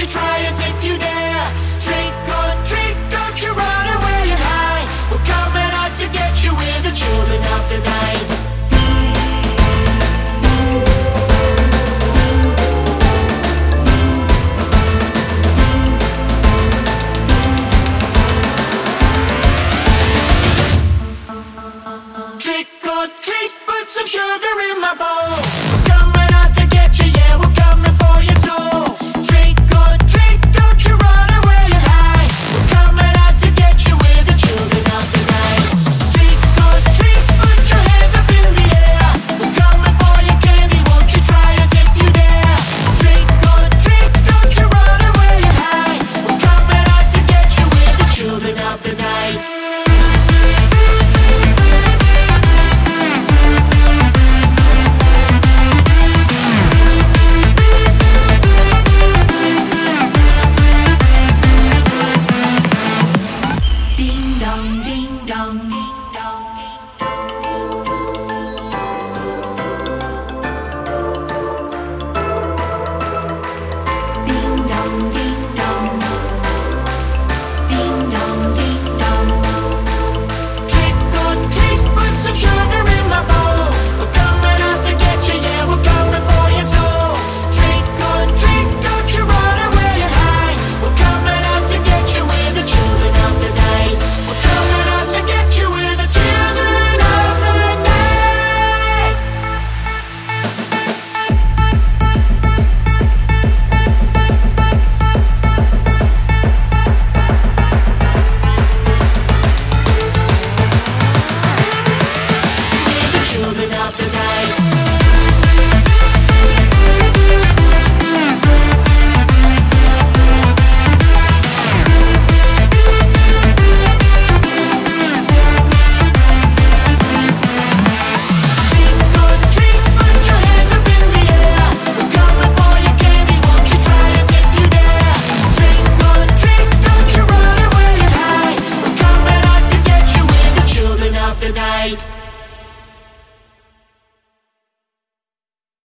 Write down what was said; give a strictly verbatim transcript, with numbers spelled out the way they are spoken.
try as if you dare. Trick or treat, don't you run away and hide. We're coming out to get you, we're the children of the night. Trick or treat, put some sugar in my bowl. Come